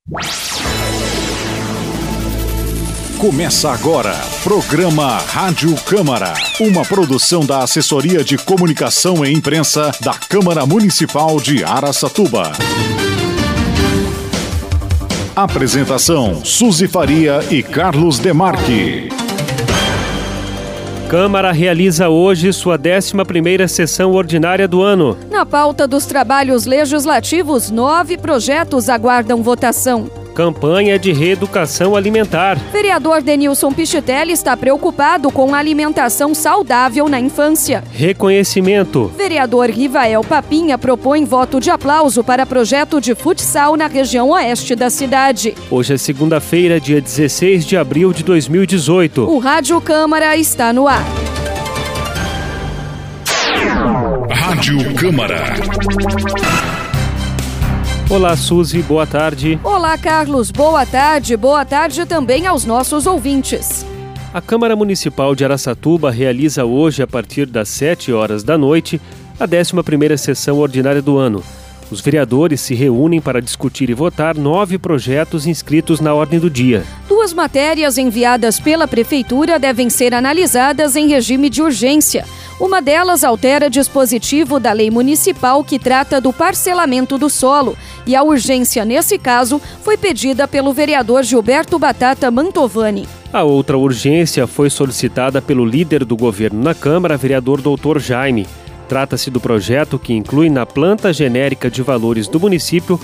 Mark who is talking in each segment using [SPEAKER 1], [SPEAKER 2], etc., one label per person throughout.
[SPEAKER 1] Começa agora, programa Rádio Câmara, uma produção da Assessoria de Comunicação e Imprensa da Câmara Municipal de Araçatuba. Apresentação, Suzy Faria e Carlos Demarque.
[SPEAKER 2] Câmara realiza hoje sua 11ª sessão ordinária do ano.
[SPEAKER 3] Na pauta dos trabalhos legislativos, 9 projetos aguardam votação.
[SPEAKER 2] Campanha de reeducação alimentar.
[SPEAKER 3] Vereador Denilson Pichitelli está preocupado com a alimentação saudável na infância.
[SPEAKER 2] Reconhecimento.
[SPEAKER 3] Vereador Rivael Papinha propõe voto de aplauso para projeto de futsal na região oeste da cidade.
[SPEAKER 2] Hoje é segunda-feira, dia 16 de abril de 2018.
[SPEAKER 3] O Rádio Câmara está no ar.
[SPEAKER 1] Rádio Câmara.
[SPEAKER 2] Olá, Suzy, boa tarde.
[SPEAKER 3] Olá, Carlos, boa tarde. Boa tarde também aos nossos ouvintes.
[SPEAKER 2] A Câmara Municipal de Araçatuba realiza hoje, a partir das 7 horas da noite, a 11ª sessão ordinária do ano. Os vereadores se reúnem para discutir e votar 9 projetos inscritos na ordem do dia.
[SPEAKER 3] 2 matérias enviadas pela Prefeitura devem ser analisadas em regime de urgência. Uma delas altera dispositivo da lei municipal que trata do parcelamento do solo, e a urgência, nesse caso, foi pedida pelo vereador Gilberto Batata Mantovani.
[SPEAKER 2] A outra urgência foi solicitada pelo líder do governo na Câmara, vereador Dr. Jaime. Trata-se do projeto que inclui na planta genérica de valores do município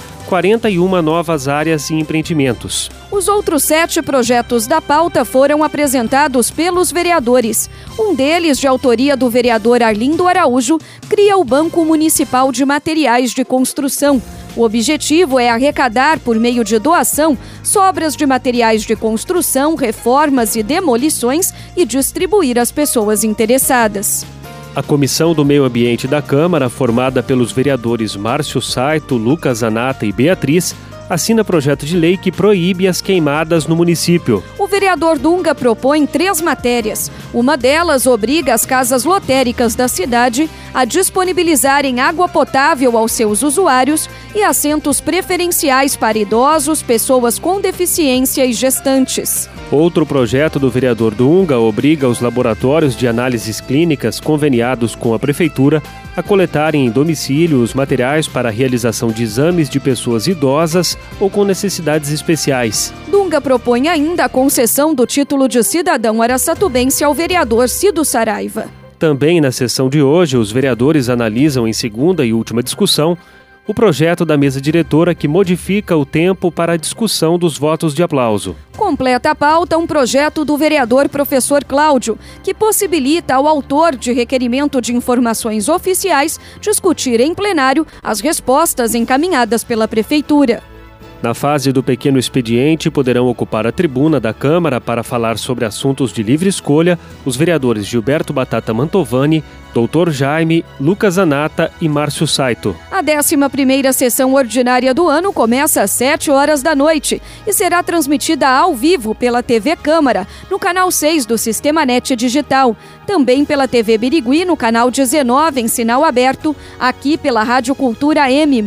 [SPEAKER 2] 41 novas áreas e empreendimentos.
[SPEAKER 3] Os outros 7 projetos da pauta foram apresentados pelos vereadores. Um deles, de autoria do vereador Arlindo Araújo, cria o Banco Municipal de Materiais de Construção. O objetivo é arrecadar, por meio de doação, sobras de materiais de construção, reformas e demolições e distribuir às pessoas interessadas.
[SPEAKER 2] A Comissão do Meio Ambiente da Câmara, formada pelos vereadores Márcio Saito, Lucas Zanata e Beatriz, assina projeto de lei que proíbe as queimadas no município.
[SPEAKER 3] O vereador Dunga propõe 3 matérias. Uma delas obriga as casas lotéricas da cidade a disponibilizarem água potável aos seus usuários e assentos preferenciais para idosos, pessoas com deficiência e gestantes.
[SPEAKER 2] Outro projeto do vereador Dunga obriga os laboratórios de análises clínicas conveniados com a Prefeitura a coletarem em domicílio os materiais para a realização de exames de pessoas idosas ou com necessidades especiais.
[SPEAKER 3] Dunga propõe ainda a concessão do título de cidadão araçatubense ao vereador Cido Saraiva.
[SPEAKER 2] Também na sessão de hoje, os vereadores analisam em segunda e última discussão o projeto da mesa diretora que modifica o tempo para a discussão dos votos de aplauso.
[SPEAKER 3] Completa a pauta um projeto do vereador professor Cláudio, que possibilita ao autor de requerimento de informações oficiais discutir em plenário as respostas encaminhadas pela Prefeitura.
[SPEAKER 2] Na fase do pequeno expediente, poderão ocupar a tribuna da Câmara para falar sobre assuntos de livre escolha os vereadores Gilberto Batata Mantovani, Dr. Jaime, Lucas Zanata e Márcio Saito.
[SPEAKER 3] A 11ª sessão ordinária do ano começa às 7 horas da noite e será transmitida ao vivo pela TV Câmara, no canal 6 do Sistema NET Digital, também pela TV Birigui, no canal 19 em sinal aberto, aqui pela Rádio Cultura M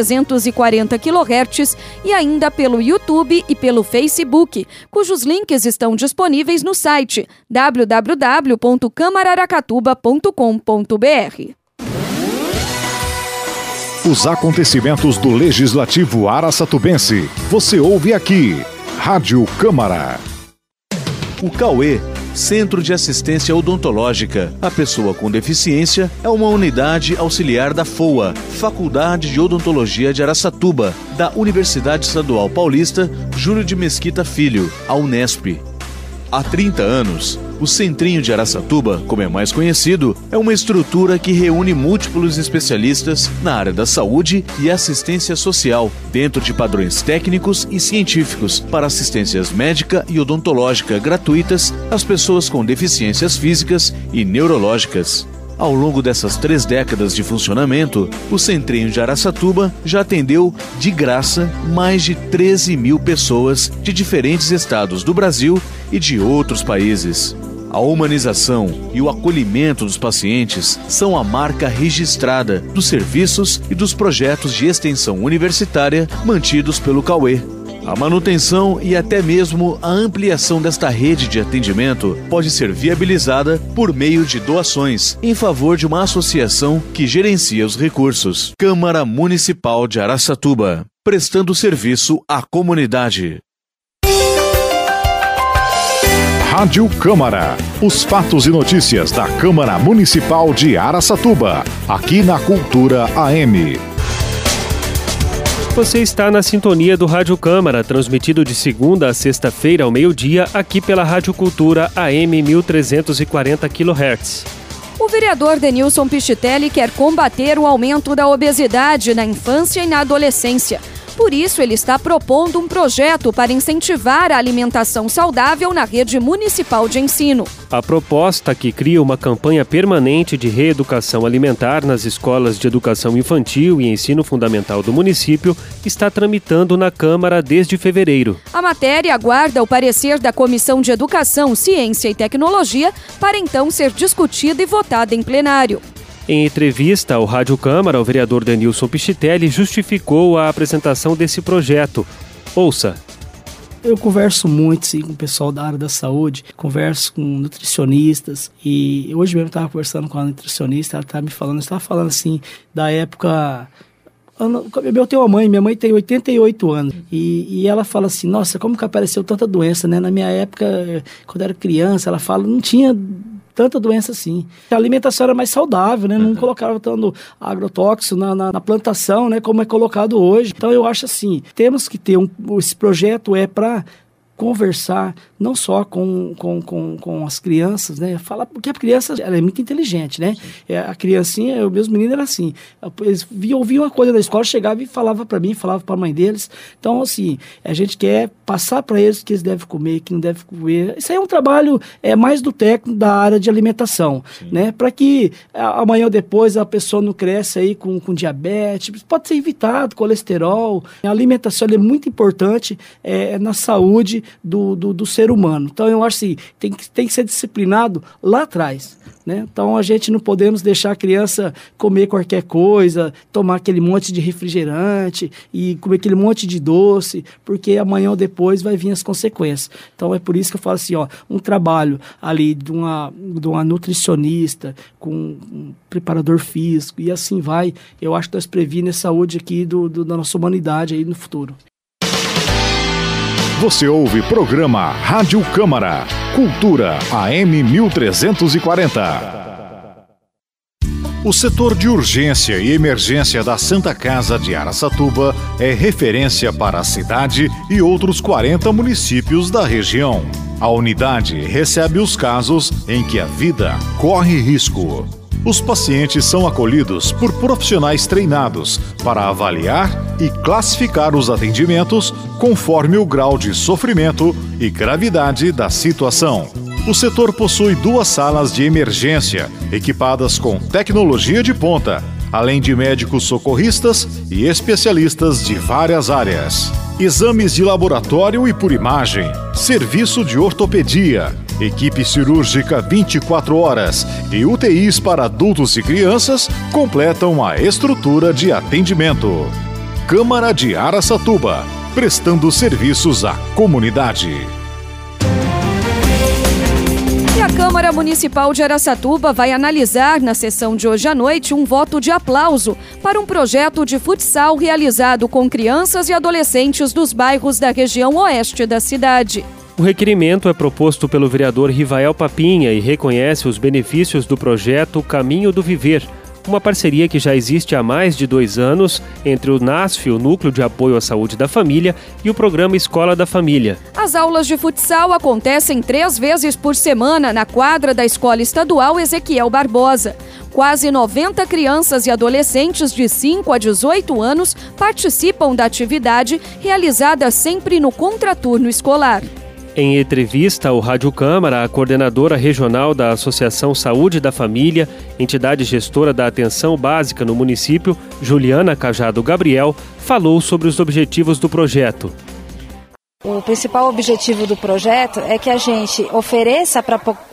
[SPEAKER 3] 1340 kHz e ainda pelo YouTube e pelo Facebook, cujos links estão disponíveis no site www.camararacatuba.com.br.
[SPEAKER 1] Os acontecimentos do Legislativo Araçatubense. Você ouve aqui. Rádio Câmara.
[SPEAKER 4] O CAUE, Centro de Assistência Odontológica. A pessoa com deficiência é uma unidade auxiliar da FOA, Faculdade de Odontologia de Araçatuba, da Universidade Estadual Paulista Júlio de Mesquita Filho, a Unesp. Há 30 anos, o Centrinho de Araçatuba, como é mais conhecido, é uma estrutura que reúne múltiplos especialistas na área da saúde e assistência social, dentro de padrões técnicos e científicos para assistências médica e odontológica gratuitas às pessoas com deficiências físicas e neurológicas. Ao longo dessas 3 décadas de funcionamento, o Centrinho de Araçatuba já atendeu, de graça, mais de 13 mil pessoas de diferentes estados do Brasil e de outros países. A humanização e o acolhimento dos pacientes são a marca registrada dos serviços e dos projetos de extensão universitária mantidos pelo CAUE. A manutenção e até mesmo a ampliação desta rede de atendimento pode ser viabilizada por meio de doações em favor de uma associação que gerencia os recursos. Câmara Municipal de Araçatuba, prestando serviço à comunidade.
[SPEAKER 1] Rádio Câmara. Os fatos e notícias da Câmara Municipal de Araçatuba, aqui na Cultura AM.
[SPEAKER 2] Você está na sintonia do Rádio Câmara, transmitido de segunda a sexta-feira ao meio-dia, aqui pela Rádio Cultura AM 1340 kHz.
[SPEAKER 3] O vereador Denilson Pichitelli quer combater o aumento da obesidade na infância e na adolescência. Por isso, ele está propondo um projeto para incentivar a alimentação saudável na rede municipal de ensino.
[SPEAKER 2] A proposta, que cria uma campanha permanente de reeducação alimentar nas escolas de educação infantil e ensino fundamental do município, está tramitando na Câmara desde fevereiro.
[SPEAKER 3] A matéria aguarda o parecer da Comissão de Educação, Ciência e Tecnologia para então ser discutida e votada em plenário.
[SPEAKER 2] Em entrevista ao Rádio Câmara, o vereador Denilson Pichitelli justificou a apresentação desse projeto. Ouça.
[SPEAKER 5] Eu converso muito, sim, com o pessoal da área da saúde, converso com nutricionistas e hoje mesmo estava conversando com a nutricionista, ela estava falando assim, da época... Eu tenho uma mãe, minha mãe tem 88 anos e ela fala assim, nossa, como que apareceu tanta doença, né? Na minha época, quando eu era criança, ela fala, não tinha tanta doença assim. A alimentação era mais saudável, né? Não colocava tanto agrotóxico na plantação, né? Como é colocado hoje. Então eu acho assim, temos que ter esse projeto para conversar não só com as crianças, né? Falar, porque a criança ela é muito inteligente, né? A criancinha, meus meninos eram assim, eles ouviam uma coisa na escola, chegava e falava para mim, falava para a mãe deles. Então, assim, a gente quer passar para eles o que eles devem comer, o que não devem comer. Isso aí é um trabalho mais do técnico da área de alimentação, né? Para que amanhã ou depois a pessoa não cresça aí com diabetes, pode ser evitado, colesterol. A alimentação é muito importante na saúde do ser humano. Então eu acho assim, tem que ser disciplinado lá atrás, né? Então a gente não podemos deixar a criança comer qualquer coisa, tomar aquele monte de refrigerante e comer aquele monte de doce, porque amanhã ou depois vai vir as consequências. Então é por isso que eu falo assim, um trabalho ali de uma nutricionista com um preparador físico e assim vai, eu acho que nós previmos a saúde aqui da nossa humanidade aí no futuro.
[SPEAKER 1] Você ouve programa Rádio Câmara, Cultura AM 1340. O setor de urgência e emergência da Santa Casa de Araçatuba é referência para a cidade e outros 40 municípios da região. A unidade recebe os casos em que a vida corre risco. Os pacientes são acolhidos por profissionais treinados para avaliar e classificar os atendimentos conforme o grau de sofrimento e gravidade da situação. O setor possui 2 salas de emergência, equipadas com tecnologia de ponta, além de médicos socorristas e especialistas de várias áreas. Exames de laboratório e por imagem, serviço de ortopedia, equipe cirúrgica 24 horas e UTIs para adultos e crianças completam a estrutura de atendimento. Câmara de Araçatuba, prestando serviços à comunidade.
[SPEAKER 3] E a Câmara Municipal de Araçatuba vai analisar na sessão de hoje à noite um voto de aplauso para um projeto de futsal realizado com crianças e adolescentes dos bairros da região oeste da cidade.
[SPEAKER 2] O requerimento é proposto pelo vereador Rivael Papinha e reconhece os benefícios do projeto Caminho do Viver, uma parceria que já existe há mais de 2 anos entre o NASF, o Núcleo de Apoio à Saúde da Família, e o programa Escola da Família.
[SPEAKER 3] As aulas de futsal acontecem 3 vezes por semana na quadra da Escola Estadual Ezequiel Barbosa. Quase 90 crianças e adolescentes de 5 a 18 anos participam da atividade, realizada sempre no contraturno escolar.
[SPEAKER 2] Em entrevista ao Rádio Câmara, a coordenadora regional da Associação Saúde da Família, entidade gestora da atenção básica no município, Juliana Cajado Gabriel, falou sobre os objetivos do projeto.
[SPEAKER 6] O principal objetivo do projeto é que a gente ofereça para a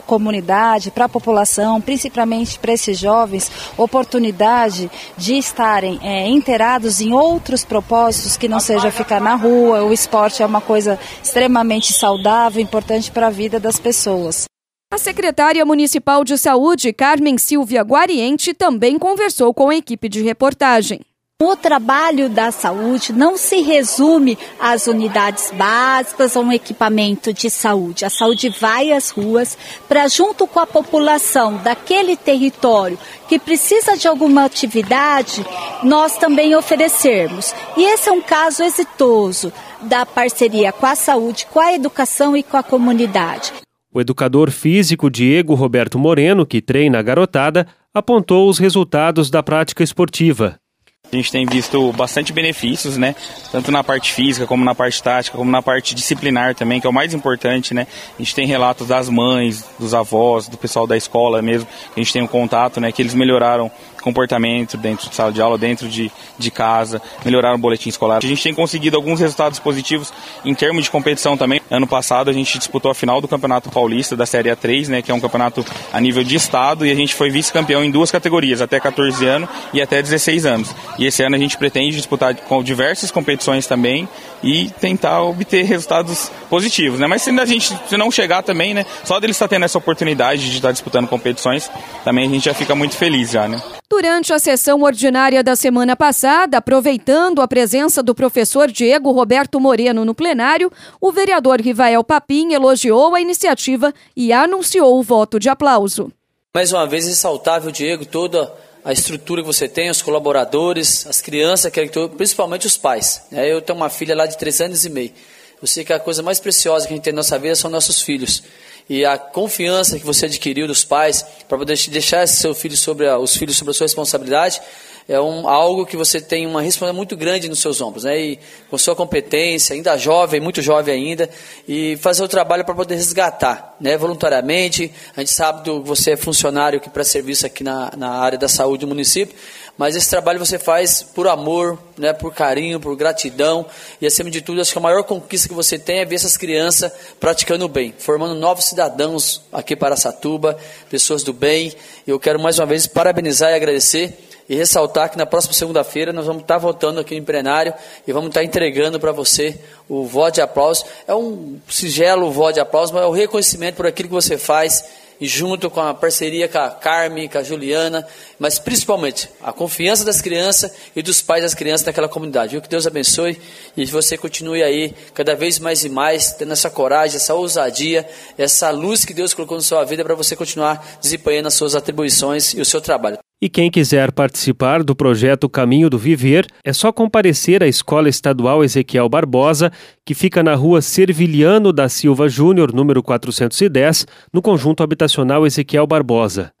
[SPEAKER 6] comunidade, para a população, principalmente para esses jovens, oportunidade de estarem inteirados em outros propósitos que não seja ficar na rua. O esporte é uma coisa extremamente saudável, importante para a vida das pessoas.
[SPEAKER 3] A secretária municipal de saúde, Carmen Silvia Guariente, também conversou com a equipe de reportagem.
[SPEAKER 7] O trabalho da saúde não se resume às unidades básicas ou um equipamento de saúde. A saúde vai às ruas para, junto com a população daquele território que precisa de alguma atividade, nós também oferecermos. E esse é um caso exitoso da parceria com a saúde, com a educação e com a comunidade.
[SPEAKER 2] O educador físico Diego Roberto Moreno, que treina a garotada, apontou os resultados da prática esportiva.
[SPEAKER 8] A gente tem visto bastante benefícios, né? Tanto na parte física, como na parte tática, como na parte disciplinar também, que é o mais importante, né? A gente tem relatos das mães, dos avós, do pessoal da escola mesmo, que a gente tem um contato, né? Que eles melhoraram o comportamento dentro de sala de aula, dentro de casa, melhoraram o boletim escolar. A gente tem conseguido alguns resultados positivos em termos de competição também. Ano passado a gente disputou a final do Campeonato Paulista da Série A3, né? Que é um campeonato a nível de estado, e a gente foi vice-campeão em 2 categorias, até 14 anos e até 16 anos. E esse ano a gente pretende disputar com diversas competições também e tentar obter resultados positivos, né? Mas se não chegar também, né? Só dele estar tendo essa oportunidade de estar disputando competições, também a gente já fica muito feliz já, né?
[SPEAKER 3] Durante a sessão ordinária da semana passada, aproveitando a presença do professor Diego Roberto Moreno no plenário, o vereador Rivael Papin elogiou a iniciativa e anunciou o voto de aplauso.
[SPEAKER 9] Mais uma vez, ressaltar, viu, Diego, toda a estrutura que você tem, os colaboradores, as crianças, principalmente os pais. Eu tenho uma filha lá de 3 anos e meio. Eu sei que a coisa mais preciosa que a gente tem na nossa vida são nossos filhos. E a confiança que você adquiriu dos pais para poder deixar os filhos sobre a sua responsabilidade é algo que você tem uma responsabilidade muito grande nos seus ombros, né? E com sua competência, ainda jovem, muito jovem ainda, e fazer o trabalho para poder resgatar, né? Voluntariamente. A gente sabe que você é funcionário que presta serviço aqui na área da saúde do município, mas esse trabalho você faz por amor, né? Por carinho, por gratidão, e acima de tudo, acho que a maior conquista que você tem é ver essas crianças praticando o bem, formando novos cidadãos aqui para Araçatuba, pessoas do bem. Eu quero mais uma vez parabenizar e agradecer e ressaltar que na próxima segunda-feira nós vamos estar votando aqui no plenário e vamos estar entregando para você o voto de aplauso. É um singelo voto de aplauso, mas é o reconhecimento por aquilo que você faz, e junto com a parceria com a Carmen, com a Juliana, mas principalmente a confiança das crianças e dos pais das crianças naquela comunidade. Que Deus abençoe e que você continue aí cada vez mais e mais, tendo essa coragem, essa ousadia, essa luz que Deus colocou na sua vida para você continuar desempenhando as suas atribuições e o seu trabalho.
[SPEAKER 2] E quem quiser participar do projeto Caminho do Viver, é só comparecer à Escola Estadual Ezequiel Barbosa, que fica na rua Serviliano da Silva Júnior, número 410, no conjunto habitacional Ezequiel Barbosa.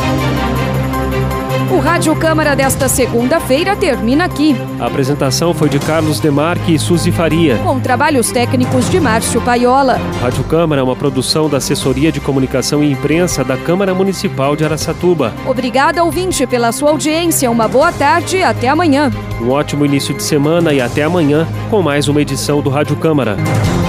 [SPEAKER 3] O Rádio Câmara desta segunda-feira termina aqui.
[SPEAKER 2] A apresentação foi de Carlos Demarque e Suzy Faria,
[SPEAKER 3] com trabalhos técnicos de Márcio Paiola.
[SPEAKER 2] Rádio Câmara é uma produção da Assessoria de Comunicação e Imprensa da Câmara Municipal de Araçatuba.
[SPEAKER 3] Obrigada, ouvinte, pela sua audiência. Uma boa tarde e até amanhã.
[SPEAKER 2] Um ótimo início de semana e até amanhã com mais uma edição do Rádio Câmara.